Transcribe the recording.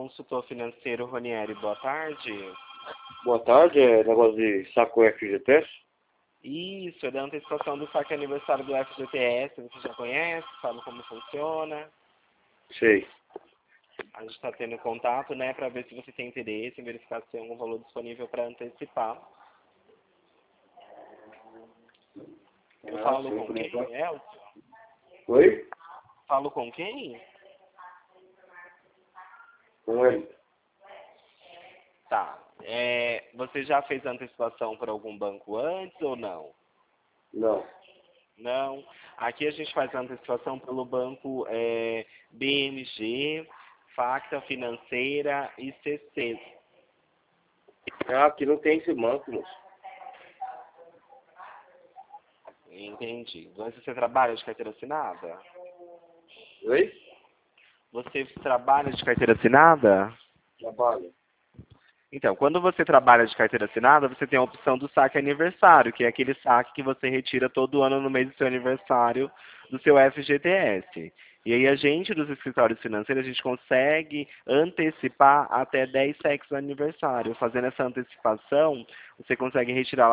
consultor financeiro Ronieri, boa tarde. Boa tarde, é negócio de saco FGTS? Isso, é da antecipação do saque aniversário do FGTS, você já conhece, sabe como funciona? Sei. A gente está tendo contato, né, para ver se você tem interesse em verificar se tem algum valor disponível para antecipar. Eu falo com quem, Elcio? Oi? Falo com quem? Com ele. Tá. Você já fez antecipação para algum banco antes ou não? Não. Não. Aqui a gente faz a antecipação pelo banco BMG, Facta Financeira e CC. Ah, aqui não tem esse banco, moço. Entendi. Mas você trabalha de carteira assinada? Oi? Você trabalha de carteira assinada? Trabalho. Então, quando você trabalha de carteira assinada, você tem a opção do saque aniversário, que é aquele saque que você retira todo ano no mês do seu aniversário do seu FGTS. E aí a gente, dos escritórios financeiros, a gente consegue antecipar até 10 cheques no aniversário. Fazendo essa antecipação, você consegue retirar